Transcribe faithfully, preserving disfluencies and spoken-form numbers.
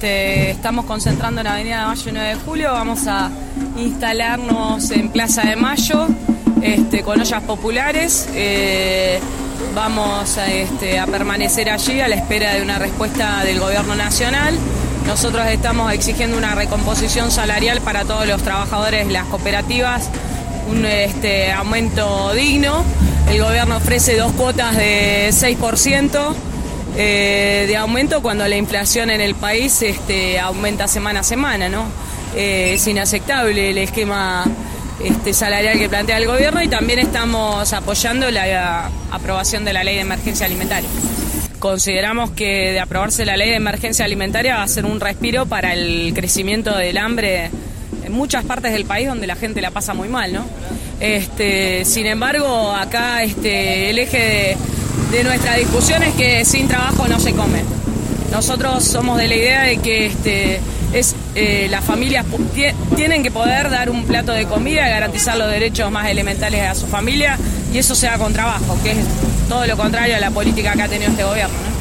este, estamos concentrando en Avenida Mayo nueve de julio, vamos a instalarnos en Plaza de Mayo este, con ollas populares. Eh, vamos a, este, a permanecer allí a la espera de una respuesta del gobierno nacional. Nosotros estamos exigiendo una recomposición salarial para todos los trabajadores de las cooperativas, un este, aumento digno. El gobierno ofrece dos cuotas de seis por ciento eh, de aumento cuando la inflación en el país este, aumenta semana a semana, ¿no? Eh, es inaceptable el esquema este, salarial que plantea el gobierno, y también estamos apoyando la aprobación de la ley de emergencia alimentaria. Consideramos que de aprobarse la ley de emergencia alimentaria va a ser un respiro para el crecimiento del hambre en muchas partes del país donde la gente la pasa muy mal, ¿no? Este, sin embargo, acá este, el eje de, de nuestra discusión es que sin trabajo no se come. Nosotros somos de la idea de que este, es, eh, las familias tienen que poder dar un plato de comida y garantizar los derechos más elementales a su familia, y eso se da con trabajo, que es todo lo contrario a la política que ha tenido este gobierno, ¿no?